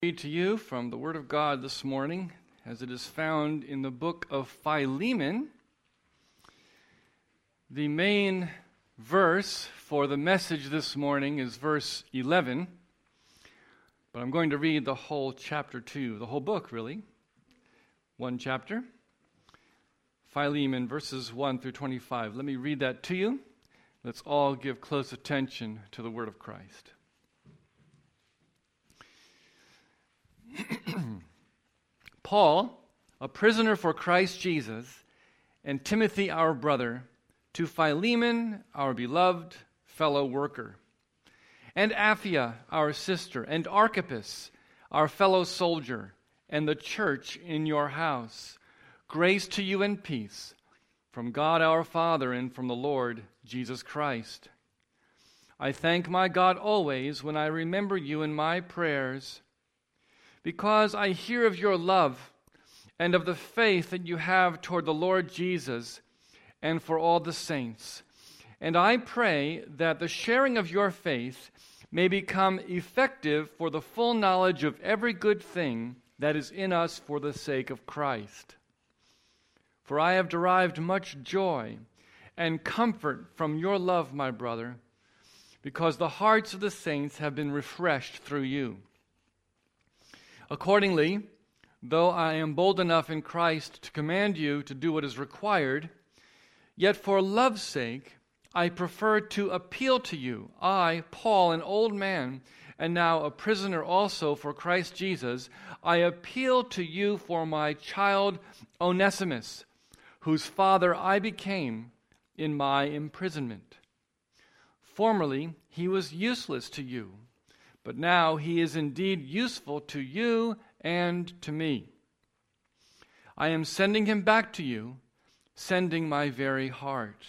Read to you from the Word of God this morning, as it is found in the book of Philemon. The main verse for the message this morning is verse 11, but I'm going to read the whole chapter 2, the whole book really, one chapter. Philemon, verses 1 through 25. Let me read that to you. Let's all give close attention to the Word of Christ. Paul, a prisoner for Christ Jesus, and Timothy, our brother, to Philemon, our beloved fellow worker, and Apphia, our sister, and Archippus, our fellow soldier, and the church in your house. Grace to you and peace from God our Father and from the Lord Jesus Christ. I thank my God always when I remember you in my prayers, because I hear of your love and of the faith that you have toward the Lord Jesus and for all the saints. And I pray that the sharing of your faith may become effective for the full knowledge of every good thing that is in us for the sake of Christ. For I have derived much joy and comfort from your love, my brother, because the hearts of the saints have been refreshed through you. Accordingly, though I am bold enough in Christ to command you to do what is required, yet for love's sake I prefer to appeal to you. I, Paul, an old man, and now a prisoner also for Christ Jesus, I appeal to you for my child Onesimus, whose father I became in my imprisonment. Formerly he was useless to you, but now he is indeed useful to you and to me. I am sending him back to you, sending my very heart.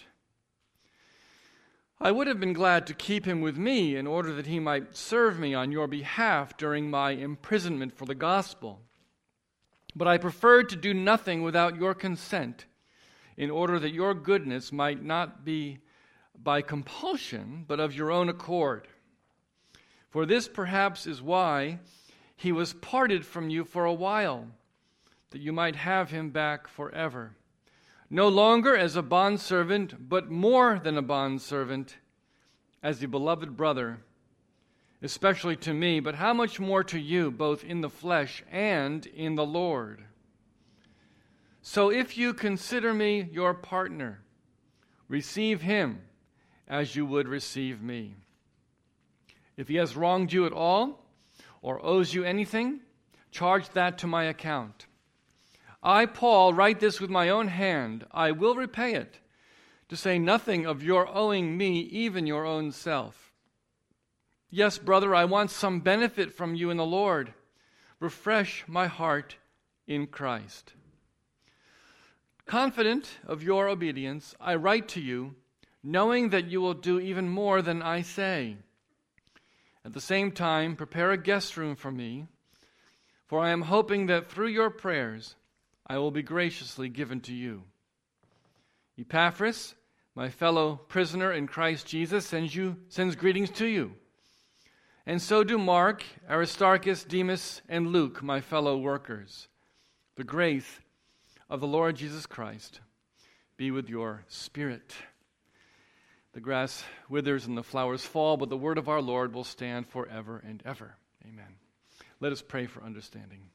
I would have been glad to keep him with me in order that he might serve me on your behalf during my imprisonment for the gospel. But I preferred to do nothing without your consent, in order that your goodness might not be by compulsion, but of your own accord. For this perhaps is why he was parted from you for a while, that you might have him back forever. No longer as a bondservant, but more than a bondservant, as a beloved brother, especially to me, but how much more to you, both in the flesh and in the Lord. So if you consider me your partner, receive him as you would receive me. If he has wronged you at all, or owes you anything, charge that to my account. I, Paul, write this with my own hand. I will repay it, to say nothing of your owing me even your own self. Yes, brother, I want some benefit from you in the Lord. Refresh my heart in Christ. Confident of your obedience, I write to you, knowing that you will do even more than I say. At the same time, prepare a guest room for me, for I am hoping that through your prayers I will be graciously given to you. Epaphras, my fellow prisoner in Christ Jesus, sends greetings to you. And so do Mark, Aristarchus, Demas, and Luke, my fellow workers. The grace of the Lord Jesus Christ be with your spirit. The grass withers and the flowers fall, but the word of our Lord will stand forever and ever. Amen. Let us pray for understanding.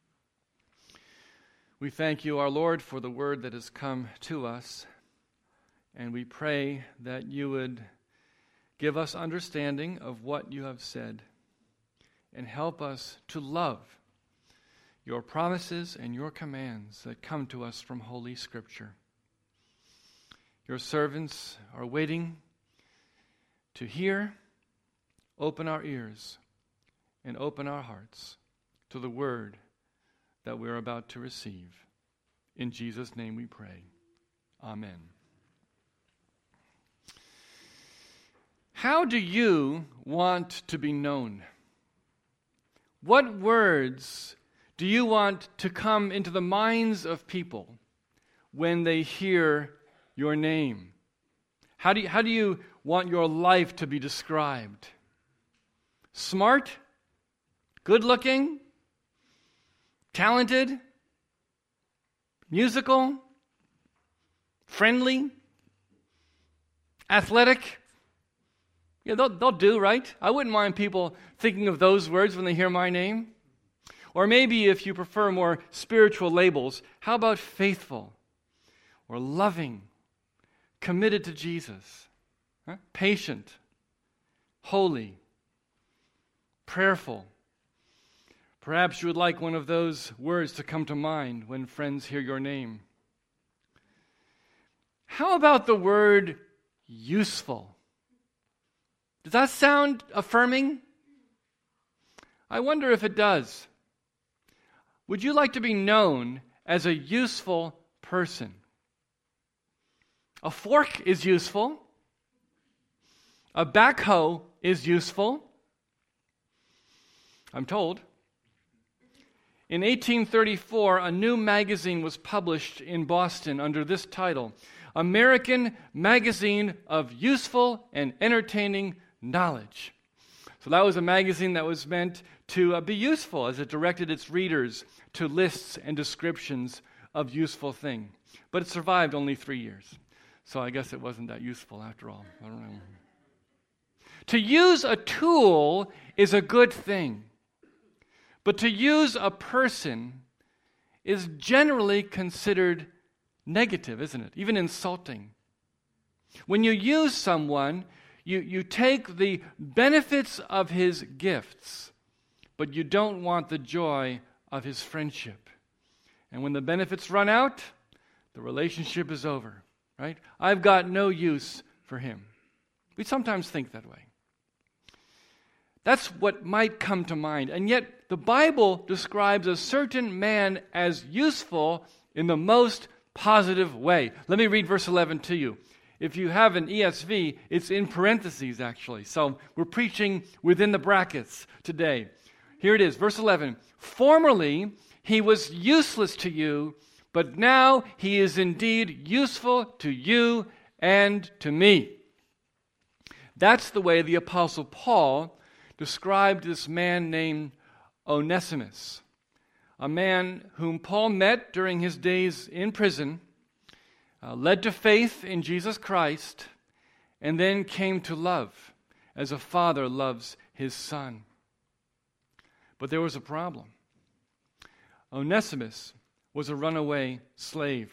We thank you, our Lord, for the word that has come to us, and we pray that you would give us understanding of what you have said and help us to love your promises and your commands that come to us from Holy Scripture. Your servants are waiting to hear. Open our ears and open our hearts to the word that we're about to receive. In Jesus' name we pray. Amen. How do you want to be known? What words do you want to come into the minds of people when they hear your name? How do you want your life to be described? Smart? Good looking? talented, musical, friendly, athletic. Yeah, they'll do, right? I wouldn't mind people thinking of those words when they hear my name. Or maybe if you prefer more spiritual labels, how about faithful or loving, committed to Jesus, patient, holy, prayerful. Perhaps you would like one of those words to come to mind when friends hear your name. How about the word useful? Does that sound affirming? I wonder if it does. Would you like to be known as a useful person? A fork is useful. A backhoe is useful. I'm told. In 1834, a new magazine was published in Boston under this title, American Magazine of Useful and Entertaining Knowledge. So that was a magazine that was meant to be useful as it directed its readers to lists and descriptions of useful things. But it survived only 3 years. So I guess it wasn't that useful after all. I don't know. To use a tool is a good thing. But to use a person is generally considered negative, isn't it? Even insulting. When you use someone, you take the benefits of his gifts, but you don't want the joy of his friendship. And when the benefits run out, the relationship is over, right? I've got no use for him. We sometimes think that way. That's what might come to mind. And yet, the Bible describes a certain man as useful in the most positive way. Let me read verse 11 to you. If you have an ESV, it's in parentheses, actually. So we're preaching within the brackets today. Here it is, verse 11. Formerly, he was useless to you, but now he is indeed useful to you and to me. That's the way the Apostle Paul described this man named Onesimus, a man whom Paul met during his days in prison, led to faith in Jesus Christ, and then came to love as a father loves his son. But there was a problem. Onesimus was a runaway slave.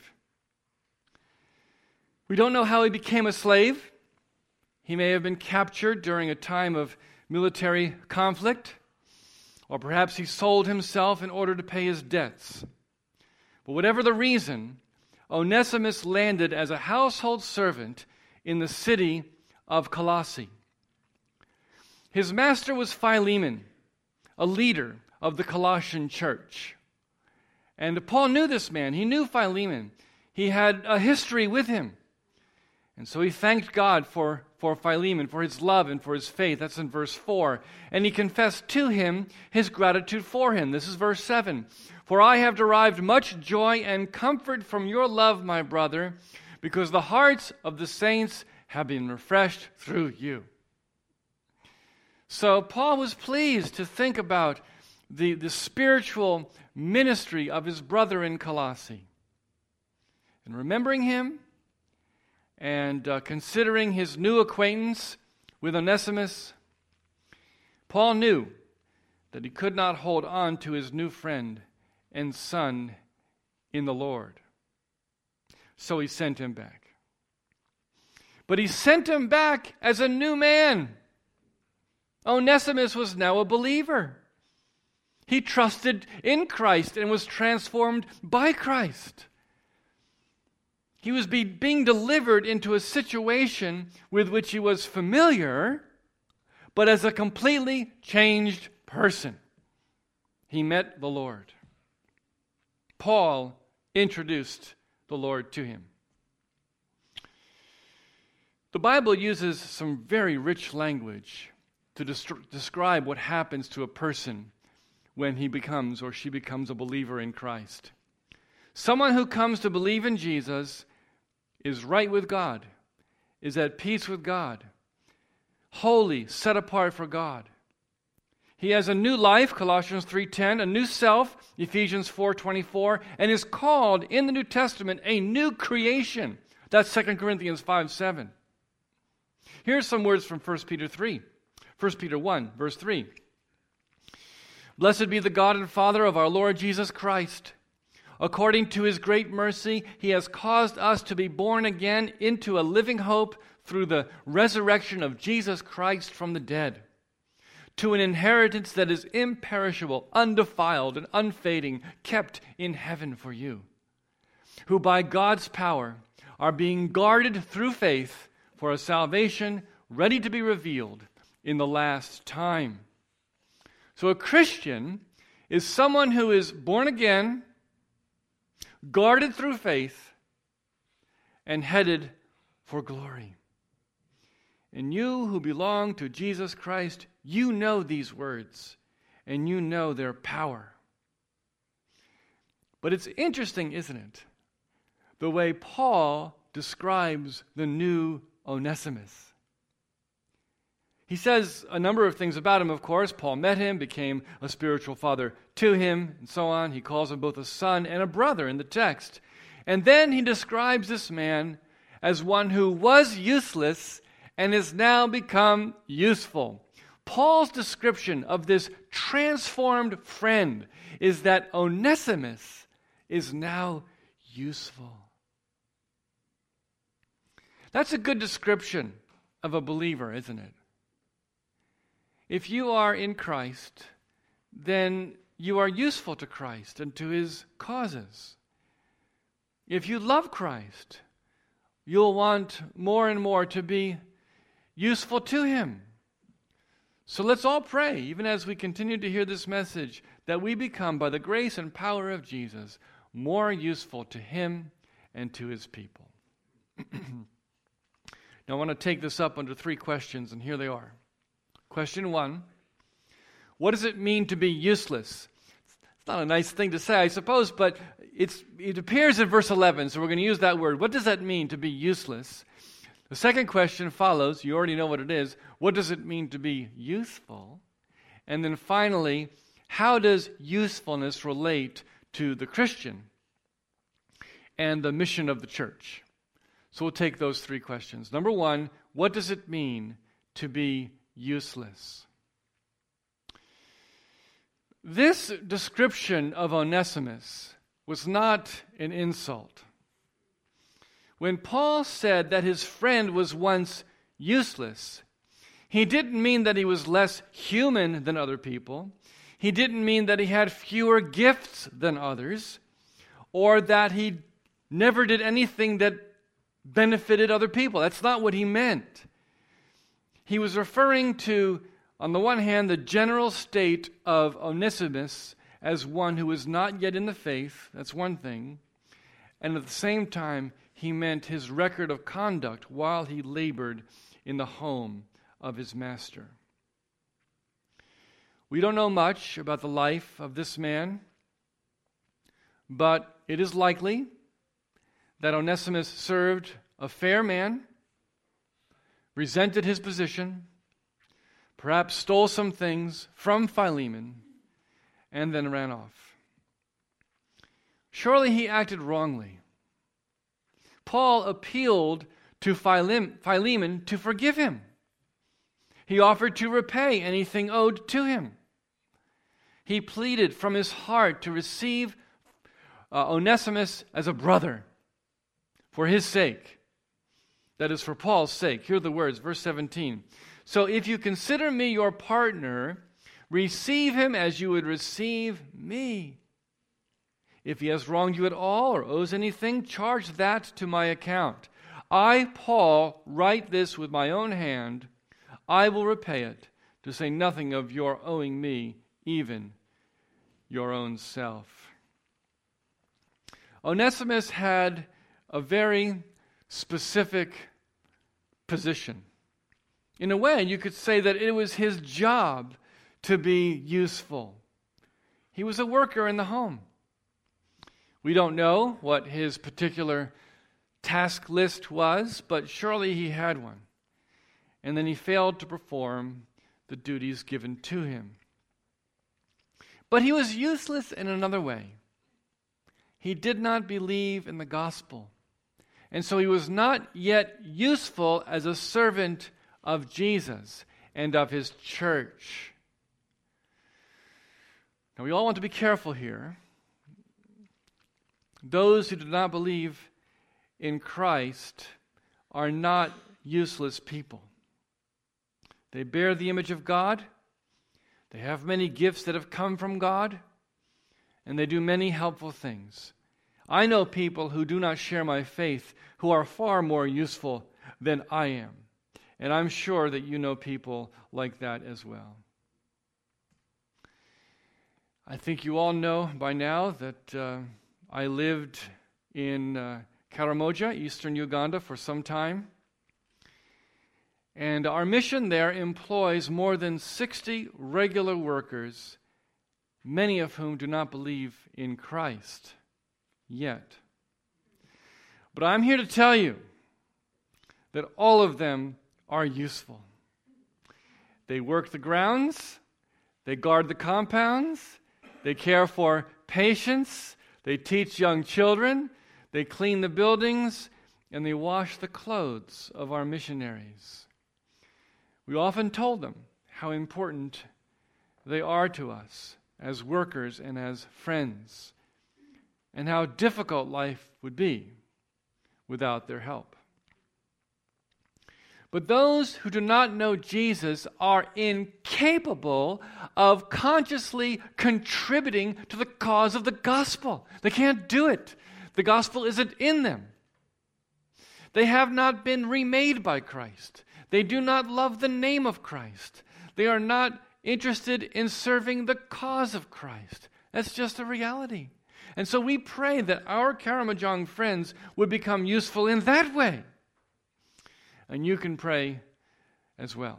We don't know how he became a slave. He may have been captured during a time of military conflict, or perhaps he sold himself in order to pay his debts. But whatever the reason, Onesimus landed as a household servant in the city of Colossae. His master was Philemon, a leader of the Colossian church. And Paul knew this man. He knew Philemon. He had a history with him. And so he thanked God for Philemon, for his love and for his faith. That's in verse 4. And he confessed to him his gratitude for him. This is verse 7. For I have derived much joy and comfort from your love, my brother, because the hearts of the saints have been refreshed through you. So Paul was pleased to think about the spiritual ministry of his brother in Colossae. And remembering him, and considering his new acquaintance with Onesimus, Paul knew that he could not hold on to his new friend and son in the Lord. So he sent him back. But he sent him back as a new man. Onesimus was now a believer. He trusted in Christ and was transformed by Christ. He was being delivered into a situation with which he was familiar, but as a completely changed person. He met the Lord. Paul introduced the Lord to him. The Bible uses some very rich language to describe what happens to a person when he becomes or she becomes a believer in Christ. Someone who comes to believe in Jesus is right with God, is at peace with God, holy, set apart for God. He has a new life, Colossians 3:10, a new self, Ephesians 4:24, and is called in the New Testament a new creation. That's 2 Corinthians 5:7. Here's some words from 1 Peter 3. 1 Peter 1, verse 3. Blessed be the God and Father of our Lord Jesus Christ. According to his great mercy, he has caused us to be born again into a living hope through the resurrection of Jesus Christ from the dead, to an inheritance that is imperishable, undefiled, and unfading, kept in heaven for you, who by God's power are being guarded through faith for a salvation ready to be revealed in the last time. So a Christian is someone who is born again, guarded through faith, and headed for glory. And you who belong to Jesus Christ, you know these words, and you know their power. But it's interesting, isn't it, the way Paul describes the new Onesimus. He says a number of things about him, of course. Paul met him, became a spiritual father to him, and so on. He calls him both a son and a brother in the text. And then he describes this man as one who was useless and has now become useful. Paul's description of this transformed friend is that Onesimus is now useful. That's a good description of a believer, isn't it? If you are in Christ, then you are useful to Christ and to his causes. If you love Christ, you'll want more and more to be useful to him. So let's all pray, even as we continue to hear this message, that we become, by the grace and power of Jesus, more useful to him and to his people. Now I want to take this up under 3 questions, and here they are. Question 1, what does it mean to be useless? It's not a nice thing to say, I suppose, but it appears in verse 11, so we're going to use that word. What does that mean to be useless? The second question follows. You already know what it is. What does it mean to be useful? And then finally, how does usefulness relate to the Christian and the mission of the church? So we'll take those 3 questions. Number 1, what does it mean to be useless? This description of Onesimus was not an insult. When Paul said that his friend was once useless, he didn't mean that he was less human than other people. He didn't mean that he had fewer gifts than others, or that he never did anything that benefited other people. That's not what he meant. He was referring to, on the one hand, the general state of Onesimus as one who was not yet in the faith. That's one thing. And at the same time, he meant his record of conduct while he labored in the home of his master. We don't know much about the life of this man, but it is likely that Onesimus served a fair man, resented his position, perhaps stole some things from Philemon, and then ran off. Surely he acted wrongly. Paul appealed to Philemon to forgive him. He offered to repay anything owed to him. He pleaded from his heart to receive Onesimus as a brother for his sake. That is, for Paul's sake. Hear the words, verse 17. So if you consider me your partner, receive him as you would receive me. If he has wronged you at all or owes anything, charge that to my account. I, Paul, write this with my own hand. I will repay it, to say nothing of your owing me, even your own self. Onesimus had a very specific position. In a way, you could say that it was his job to be useful. He was a worker in the home. We don't know what his particular task list was, but surely he had one. And then he failed to perform the duties given to him. But he was useless in another way. He did not believe in the gospel. And so he was not yet useful as a servant of Jesus and of his church. Now, we all want to be careful here. Those who do not believe in Christ are not useless people. They bear the image of God. They have many gifts that have come from God. And they do many helpful things. I know people who do not share my faith who are far more useful than I am. And I'm sure that you know people like that as well. I think you all know by now that I lived in Karamoja, eastern Uganda, for some time. And our mission there employs more than 60 regular workers, many of whom do not believe in Christ yet. But I'm here to tell you that all of them are useful. They work the grounds, they guard the compounds, they care for patients, they teach young children, they clean the buildings, and they wash the clothes of our missionaries. We often told them how important they are to us as workers and as friends, and how difficult life would be without their help. But those who do not know Jesus are incapable of consciously contributing to the cause of the gospel. They can't do it. The gospel isn't in them. They have not been remade by Christ. They do not love the name of Christ. They are not interested in serving the cause of Christ. That's just a reality. And so we pray that our Karamojong friends would become useful in that way. And you can pray as well.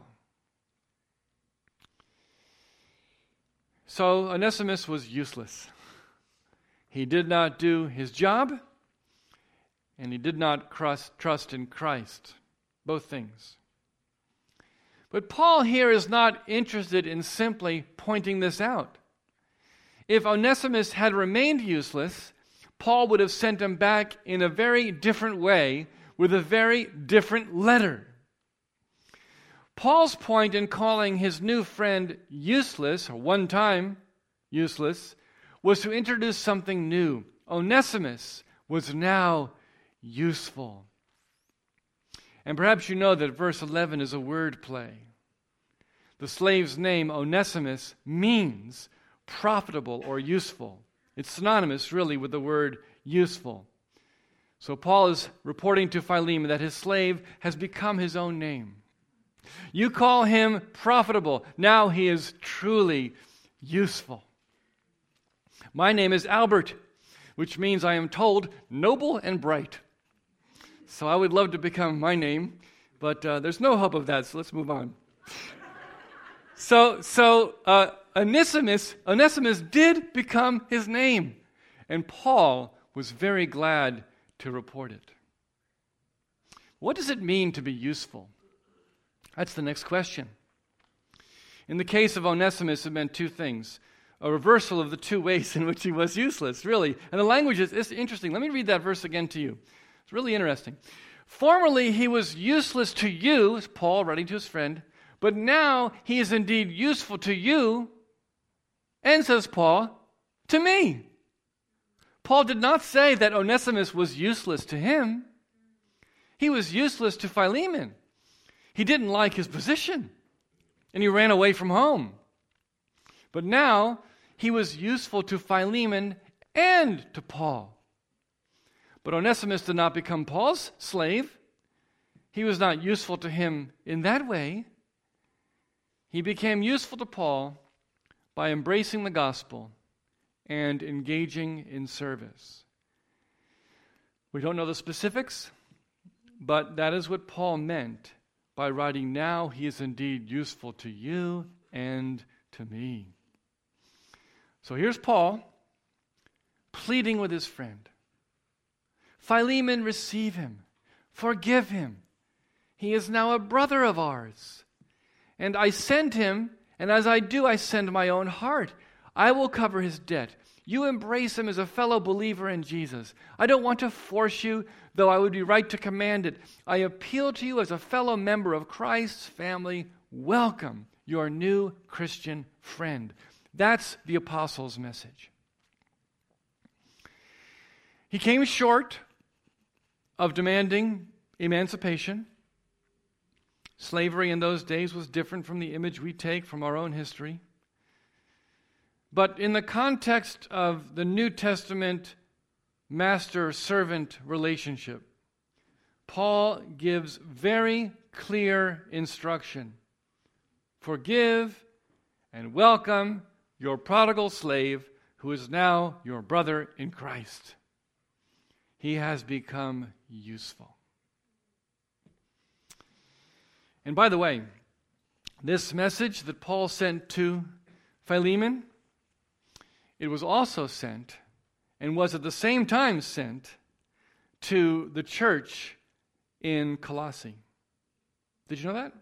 So Onesimus was useless. He did not do his job, and he did not trust in Christ. Both things. But Paul here is not interested in simply pointing this out. If Onesimus had remained useless, Paul would have sent him back in a very different way with a very different letter. Paul's point in calling his new friend useless, or one time useless, was to introduce something new. Onesimus was now useful. And perhaps you know that verse 11 is a word play. The slave's name, Onesimus, means profitable or useful. It's synonymous, really, with the word useful. So Paul is reporting to Philemon that his slave has become his own name. You call him profitable. Now he is truly useful. My name is Albert, which means I am told noble and bright. So I would love to become my name, but there's no hope of that, so let's move on. So Onesimus did become his name, and Paul was very glad to report it. What does it mean to be useful? That's the next question. In the case of Onesimus, it meant two things. A reversal of the two ways in which he was useless, really. And the language is interesting. Let me read that verse again to you. It's really interesting. Formerly he was useless to you, as Paul writing to his friend, but now he is indeed useful to you, and, says Paul, to me. Paul did not say that Onesimus was useless to him. He was useless to Philemon. He didn't like his position, and he ran away from home. But now he was useful to Philemon and to Paul. But Onesimus did not become Paul's slave. He was not useful to him in that way. He became useful to Paul by embracing the gospel and engaging in service. We don't know the specifics, but that is what Paul meant by writing, now he is indeed useful to you and to me. So here's Paul pleading with his friend. Philemon, receive him. Forgive him. He is now a brother of ours. And I send him, and as I do, I send my own heart. I will cover his debt. You embrace him as a fellow believer in Jesus. I don't want to force you, though I would be right to command it. I appeal to you as a fellow member of Christ's family. Welcome your new Christian friend. That's the apostle's message. He came short of demanding emancipation. Slavery in those days was different from the image we take from our own history. But in the context of the New Testament master-servant relationship, Paul gives very clear instruction. Forgive and welcome your prodigal slave who is now your brother in Christ. He has become useful. And by the way, this message that Paul sent to Philemon, it was also sent, and was at the same time sent, to the church in Colossae. Did you know that?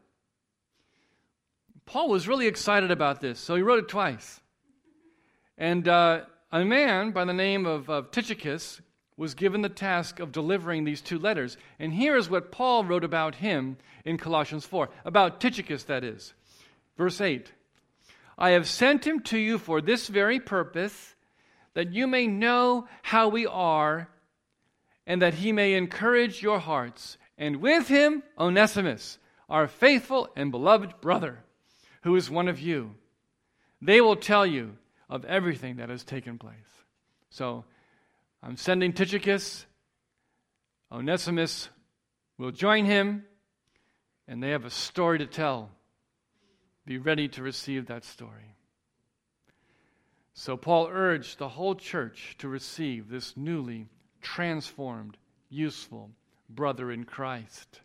Paul was really excited about this, so he wrote it twice. And a man by the name of Tychicus was given the task of delivering these two letters. And here is what Paul wrote about him in Colossians 4, about Tychicus, that is. Verse 8, I have sent him to you for this very purpose, that you may know how we are, and that he may encourage your hearts. And with him, Onesimus, our faithful and beloved brother, who is one of you. They will tell you of everything that has taken place. So, I'm sending Tychicus. Onesimus will join him, and they have a story to tell. Be ready to receive that story. So Paul urged the whole church to receive this newly transformed, useful brother in Christ.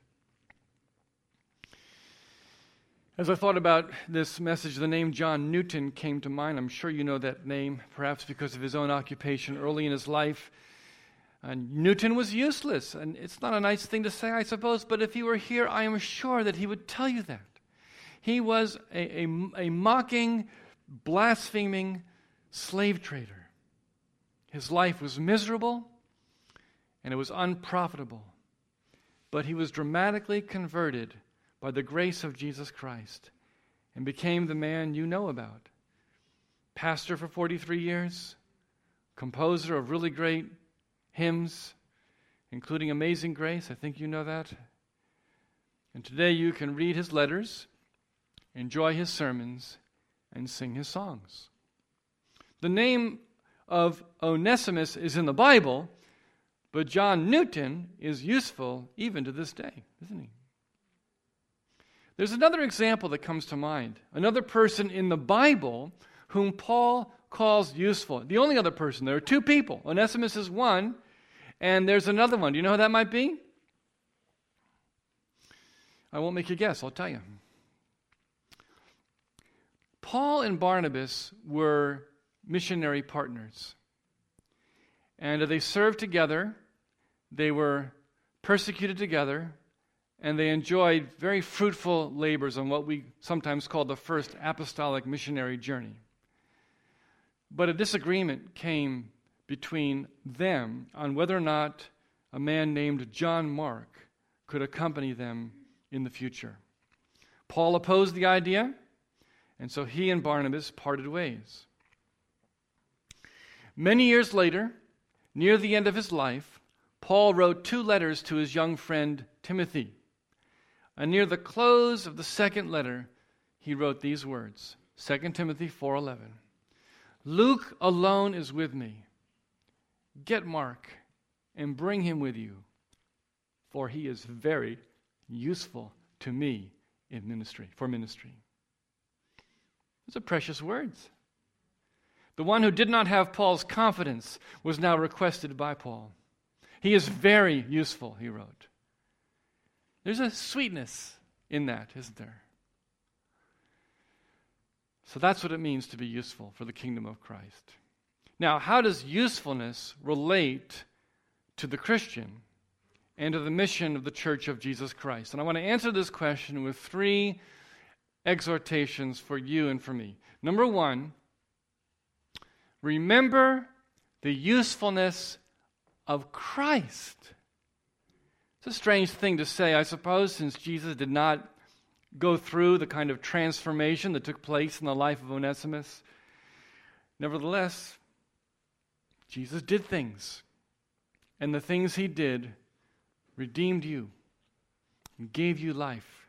As I thought about this message, the name John Newton came to mind. I'm sure you know that name, perhaps because of his own occupation early in his life. Newton was useless, and it's not a nice thing to say, I suppose, but if he were here, I am sure that he would tell you that. He was a mocking, blaspheming slave trader. His life was miserable, and it was unprofitable. But he was dramatically converted by the grace of Jesus Christ and became the man you know about. Pastor for 43 years, composer of really great hymns, including Amazing Grace. I think you know that. And today you can read his letters, enjoy his sermons, and sing his songs. The name of Onesimus is in the Bible, but John Newton is useful even to this day, isn't he? There's another example that comes to mind. Another person in the Bible whom Paul calls useful. The only other person. There are two people. Onesimus is one, and there's another one. Do you know who that might be? I won't make you guess. I'll tell you. Paul and Barnabas were missionary partners. And they served together. They were persecuted together. And they enjoyed very fruitful labors on what we sometimes call the first apostolic missionary journey. But a disagreement came between them on whether or not a man named John Mark could accompany them in the future. Paul opposed the idea, and so he and Barnabas parted ways. Many years later, near the end of his life, Paul wrote 2 letters to his young friend Timothy. And near the close of the second letter, he wrote these words, 2 Timothy 4:11. Luke alone is with me. Get Mark and bring him with you, for he is very useful to me in ministry. Those are precious words. The one who did not have Paul's confidence was now requested by Paul. He is very useful, he wrote. There's a sweetness in that, isn't there? So that's what it means to be useful for the kingdom of Christ. Now, how does usefulness relate to the Christian and to the mission of the Church of Jesus Christ? And I want to answer this question with 3 exhortations for you and for me. Number 1, remember the usefulness of Christ. It's a strange thing to say, I suppose, since Jesus did not go through the kind of transformation that took place in the life of Onesimus. Nevertheless, Jesus did things, and the things he did redeemed you and gave you life.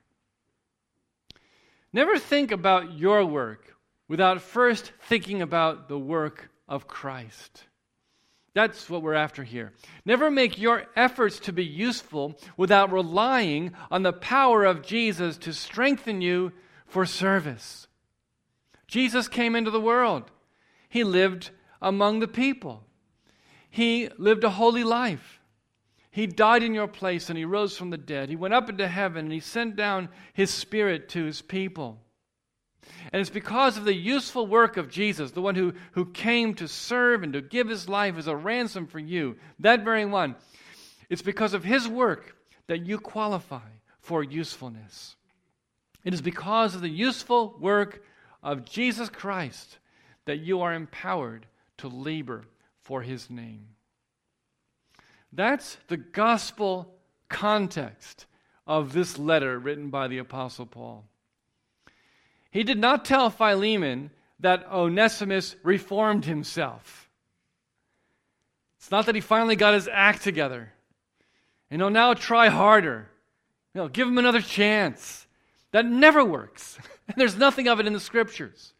Never think about your work without first thinking about the work of Christ. That's what we're after here. Never make your efforts to be useful without relying on the power of Jesus to strengthen you for service. Jesus came into the world. He lived among the people. He lived a holy life. He died in your place and he rose from the dead. He went up into heaven and he sent down his Spirit to his people. And it's because of the useful work of Jesus, the one who came to serve and to give his life as a ransom for you, that very one, it's because of his work that you qualify for usefulness. It is because of the useful work of Jesus Christ that you are empowered to labor for his name. That's the gospel context of this letter written by the Apostle Paul. He did not tell Philemon that Onesimus reformed himself. It's not that he finally got his act together. And he'll now try harder. Give him another chance. That never works. And there's nothing of it in the Scriptures.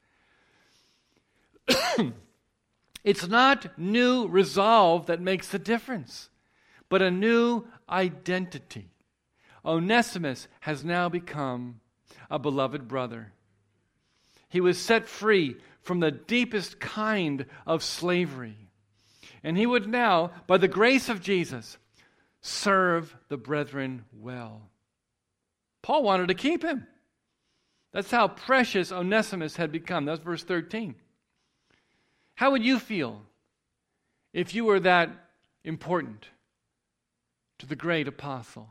It's not new resolve that makes the difference, but a new identity. Onesimus has now become a beloved brother. He was set free from the deepest kind of slavery. And he would now, by the grace of Jesus, serve the brethren well. Paul wanted to keep him. That's how precious Onesimus had become. That's verse 13. How would you feel if you were that important to the great apostle?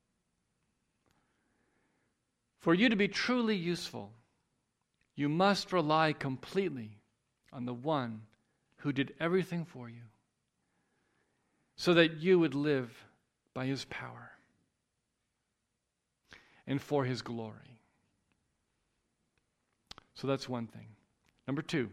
For you to be truly useful, you must rely completely on the one who did everything for you, so that you would live by his power and for his glory. So that's one thing. Number two,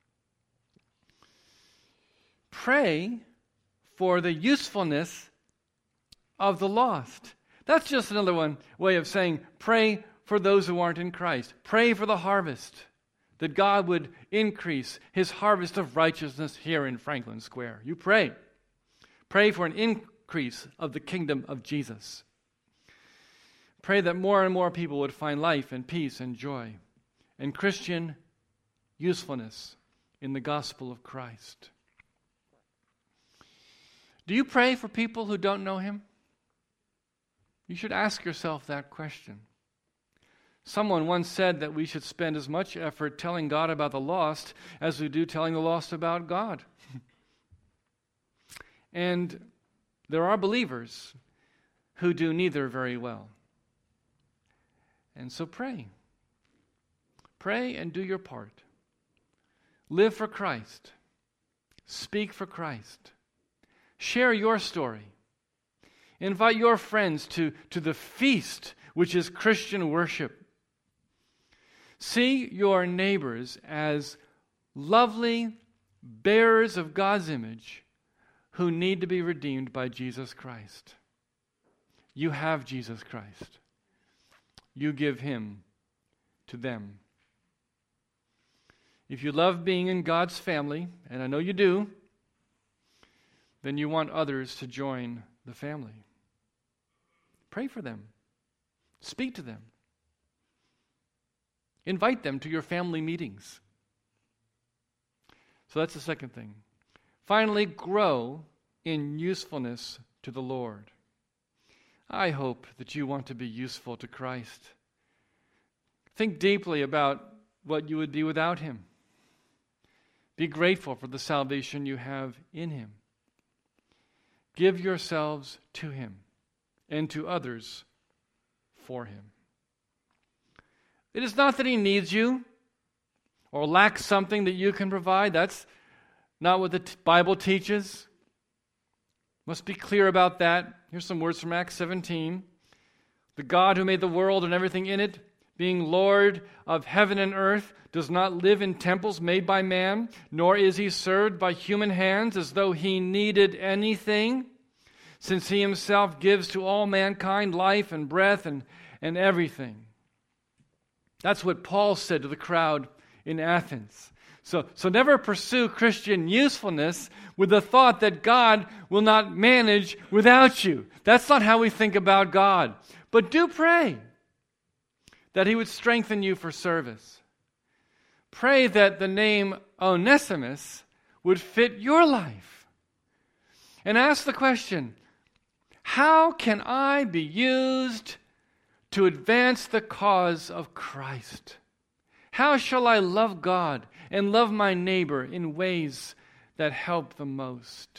pray for the usefulness of the lost. That's just another way of saying pray for those who aren't in Christ. Pray for the harvest, that God would increase his harvest of righteousness here in Franklin Square. You pray. Pray for an increase of the kingdom of Jesus. Pray that more and more people would find life and peace and joy and Christian usefulness in the gospel of Christ. Do you pray for people who don't know him? You should ask yourself that question. Someone once said that we should spend as much effort telling God about the lost as we do telling the lost about God. And there are believers who do neither very well. And so pray. Pray and do your part. Live for Christ. Speak for Christ. Share your story. Invite your friends to the feast, which is Christian worship. See your neighbors as lovely bearers of God's image who need to be redeemed by Jesus Christ. You have Jesus Christ. You give him to them. If you love being in God's family, and I know you do, then you want others to join the family. Pray for them. Speak to them. Invite them to your family meetings. So that's the second thing. Finally, grow in usefulness to the Lord. I hope that you want to be useful to Christ. Think deeply about what you would be without him. Be grateful for the salvation you have in him. Give yourselves to him and to others for him. It is not that he needs you or lacks something that you can provide. That's not what the Bible teaches. Must be clear about that. Here's some words from Acts 17. The God who made the world and everything in it, being Lord of heaven and earth, does not live in temples made by man, nor is he served by human hands as though he needed anything, since he himself gives to all mankind life and breath and everything. That's what Paul said to the crowd in Athens. So never pursue Christian usefulness with the thought that God will not manage without you. That's not how we think about God. But do pray that he would strengthen you for service. Pray that the name Onesimus would fit your life. And ask the question, how can I be used to advance the cause of Christ? How shall I love God and love my neighbor in ways that help the most?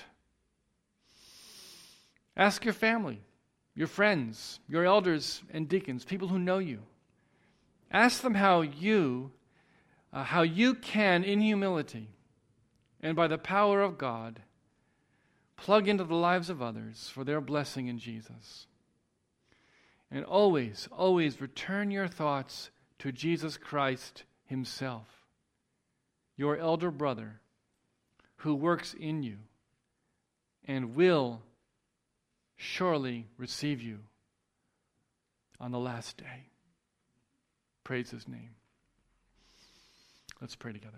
Ask your family, your friends, your elders and deacons, people who know you. Ask them how you can, in humility and by the power of God, plug into the lives of others for their blessing in Jesus. And always, always return your thoughts to Jesus Christ himself, your elder brother, who works in you and will surely receive you on the last day. Praise his name. Let's pray together.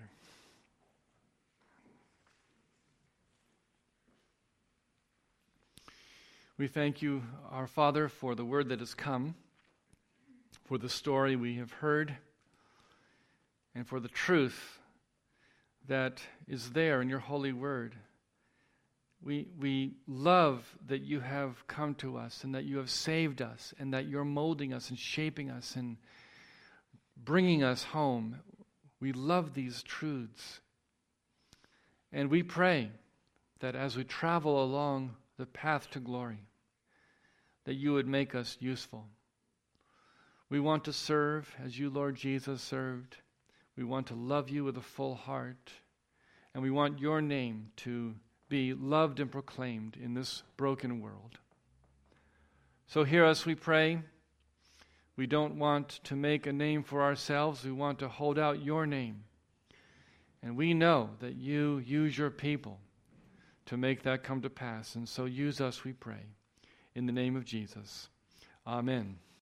We thank you, our Father, for the word that has come, for the story we have heard, and for the truth that is there in your holy word. We love that you have come to us and that you have saved us and that you're molding us and shaping us and bringing us home. We love these truths. And we pray that as we travel along the path to glory, that you would make us useful. We want to serve as you, Lord Jesus, served. We want to love you with a full heart. And we want your name to be loved and proclaimed in this broken world. So hear us, we pray. We don't want to make a name for ourselves. We want to hold out your name. And we know that you use your people to make that come to pass. And so use us, we pray. In the name of Jesus. Amen.